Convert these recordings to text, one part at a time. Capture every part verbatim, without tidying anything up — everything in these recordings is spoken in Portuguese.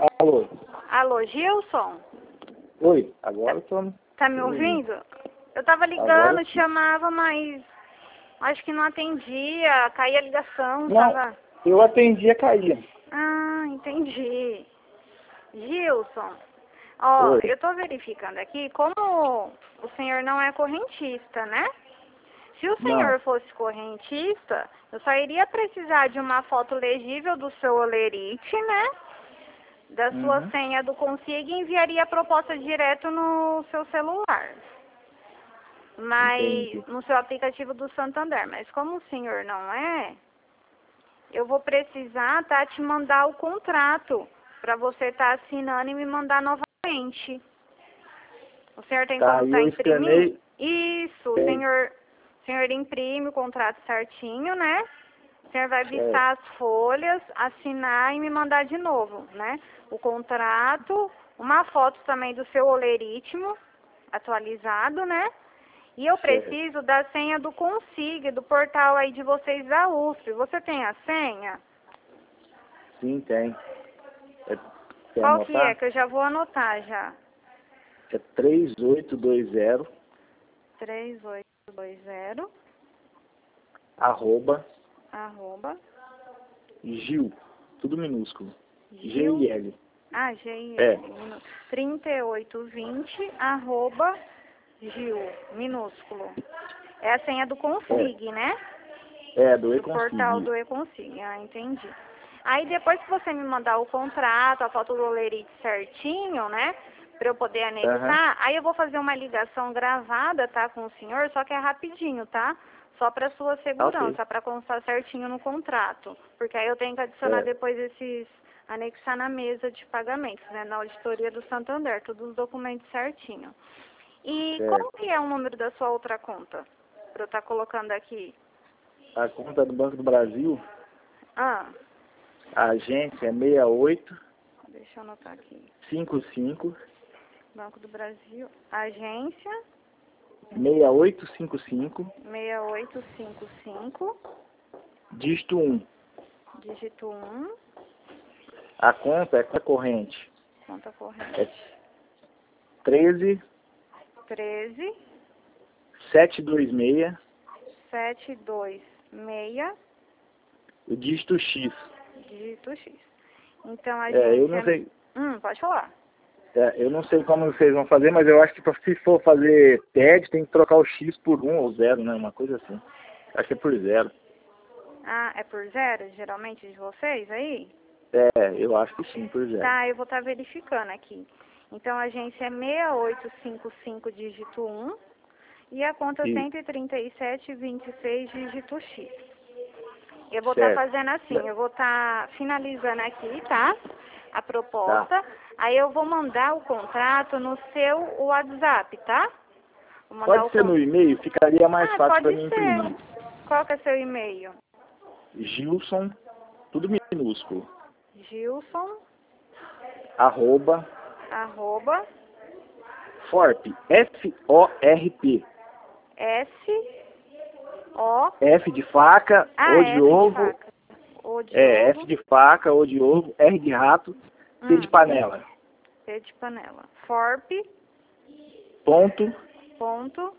Alô? Alô, Gilson? Oi, agora tô... Tá me ouvindo? Eu tava ligando, Agora... te chamava, mas acho que não atendia, caía a ligação, Não, tava... eu atendia, caía. Ah, entendi. Gilson, ó, Oi. eu tô verificando aqui, como o senhor não é correntista, né? Se o Não. senhor fosse correntista, eu só iria precisar de uma foto legível do seu olerite, né? Da sua Uhum. senha do Consig e enviaria a proposta direto no seu celular. Mas Entendi. no seu aplicativo do Santander. Mas como o senhor não é, eu vou precisar, tá, te mandar o contrato para você estar tá assinando e me mandar novamente. O senhor tem Tá, como e tá eu imprimir? escanei... Isso, o Tem. senhor, o senhor imprime o contrato certinho, né? O senhor vai Certo. vistar as folhas, assinar e me mandar de novo, né? O contrato, uma foto também do seu oleritmo atualizado, né? E eu Certo. preciso da senha do Consig, do portal aí de vocês da U S P. Você tem a senha? Sim, tem. É... Quer Qual que anotar? é? Que eu já vou anotar já. É três oito dois zero três oito dois zero arroba arroba Gil, tudo minúsculo. G Gil. I L. Ah, G I É. L. trinta e oito vinte arroba Gil, minúsculo. É a senha do Consig, É, né? é do Do portal E-Consig. do E-Consig. Ah, entendi. Aí depois que você me mandar o contrato, a foto do olerite certinho, né? Pra eu poder Aham. anexar, aí eu vou fazer uma ligação gravada, tá? Com o senhor, só que é rapidinho, tá? Só pra sua Tá, ok. segurança, pra constar certinho no contrato. Porque aí eu tenho que adicionar Certo. depois esses, anexar na mesa de pagamentos, né? Na auditoria do Santander, todos os documentos certinho. E Certo. qual que é o número da sua outra conta? Pra eu estar colocando aqui. A conta do Banco do Brasil, Ah, a agência é seis oito deixa eu anotar aqui. cinco cinco Banco do Brasil, agência seis oito cinco cinco, seis oito cinco cinco, dígito um. dígito um, A conta é conta corrente. conta É corrente. treze treze, setecentos e vinte e seis, setecentos e vinte e seis, o dígito X. dígito X. Então, a É, eu não agência... sei, Hum, pode falar. é, eu não sei como vocês vão fazer, mas eu acho que pra- se for fazer T E D, tem que trocar o X por um ou zero, né? Uma coisa assim. Acho que é por zero. Ah, é por zero, geralmente, de vocês aí? É, eu acho que sim, por zero. Tá, eu vou estar verificando aqui. Então, a agência é seis oito cinco cinco, dígito um, e a conta E, cento e trinta e sete vinte e seis, dígito X. Eu vou estar certo. fazendo assim, eu vou estar finalizando aqui, tá? A proposta. Tá. Aí eu vou mandar o contrato no seu WhatsApp, tá? Vou mandar Pode o ser con... no e-mail, ficaria mais Ah, fácil para pode mim ser. imprimir. Qual que é seu e-mail? Gilson, tudo minúsculo, Gilson, arroba, arroba, Forp, F O R P. S, O... F de faca, Ah, O de F de ovo, faca. O de é, F ovo. de faca, O de ovo, R de rato, P de Hum, panela. P de panela. Forp, Ponto, ponto,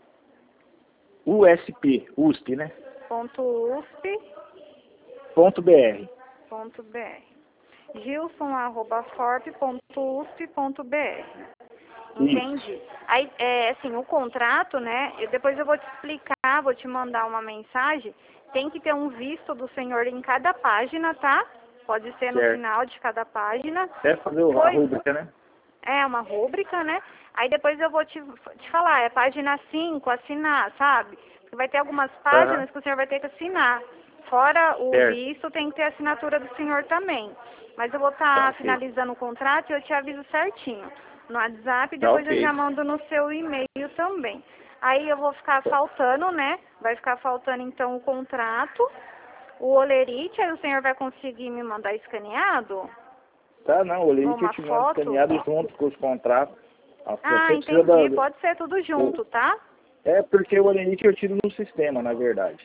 U S P, U S P, né? ponto USP, Ponto B R. ponto br. Gilson, arroba, forp, ponto usp, ponto br. Isso, Entendi. Aí, é, assim, o contrato, né, eu, depois eu vou te explicar, vou te mandar uma mensagem, tem que ter um visto do senhor em cada página, tá? Pode ser no certo. final de cada página. É fazer o- a Foi, rúbrica, né? é uma rúbrica, né? Aí depois eu vou te, te falar, é página cinco, assinar, sabe? Porque vai ter algumas Aham, páginas que o senhor vai ter que assinar. Fora o certo. visto, tem que ter a assinatura do senhor também. Mas eu vou Tá estar ok. finalizando o contrato e eu te aviso certinho no WhatsApp e Tá depois eu já ok. mando no seu e-mail também. Aí eu vou ficar faltando, né? Vai ficar faltando então o contrato, o olerite, aí o senhor vai conseguir me mandar escaneado? Tá, não, o Ou leite eu uma te mando foto? escaneado junto com os contratos. Ah, Ah, Você precisa entendi. da... Pode ser tudo o- junto, tá? É porque o Olenite eu tiro no sistema, na verdade.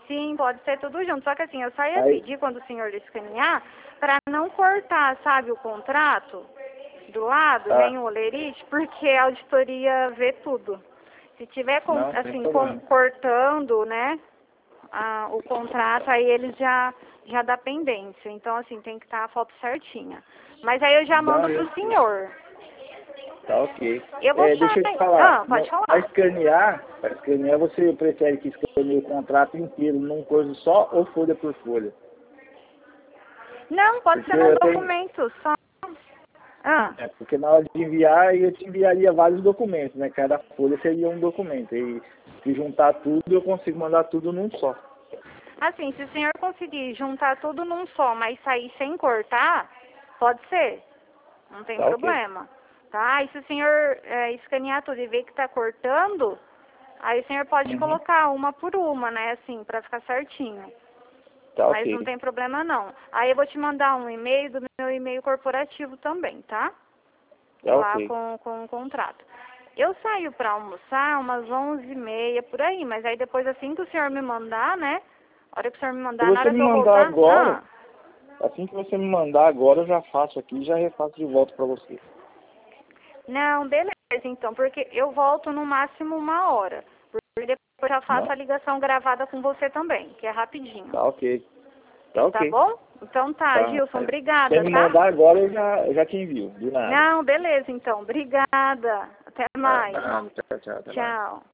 Sim, pode ser tudo junto. Só que assim, eu só ia Aí- pedir quando o senhor escanear para não cortar, sabe, o contrato do lado, Tá. nem o olerite, porque a auditoria vê tudo. Se tiver com- Não, sem assim, problema. com- cortando, né, a- o contrato, aí eles já, já dá pendência. Então, assim, tem que estar a foto certinha. Mas aí eu já Não, mando eu- pro senhor. Tá ok. Eu vou É, deixa eu te sair. falar, Ah, pode falar. para escanear, para escanear você prefere que escaneie o contrato inteiro num coisa só ou folha por folha? Não, pode Porque ser num eu tenho- documento, só. Ah, É, porque na hora de enviar eu te enviaria vários documentos, né? Cada folha seria um documento. E se juntar tudo, eu consigo mandar tudo num só. assim, se o senhor conseguir juntar tudo num só, mas sair sem cortar, pode ser. Não tem Tá, ok. problema. Tá? E se o senhor é, escanear tudo e ver que tá cortando, aí o senhor pode Uhum. colocar uma por uma, né? Assim, pra ficar certinho. Tá, Mas ok. não tem problema não. Aí eu vou te mandar um e-mail do meu e-mail corporativo também, tá? Tá, Lá ok. com, com o contrato. Eu saio pra almoçar umas onze e meia por aí, mas aí depois assim que o senhor me mandar, né? A hora que o senhor me mandar, Se na você hora me que eu mandar voltar... agora, Ah, assim que você me mandar agora, eu já faço aqui e já refaço de volta pra você. não, beleza então, porque eu volto no máximo uma hora. Porque depois eu já faço Não? a ligação gravada com você também, que é rapidinho. Tá, ok. Tá, Tá ok. bom? Então tá, Tá. Gilson, Se obrigada, você me tá? mandar agora, eu já, eu já te envio. De nada. Não, beleza então, obrigada. Até Tá, mais. tá, tchau, tchau. Até mais. Tchau.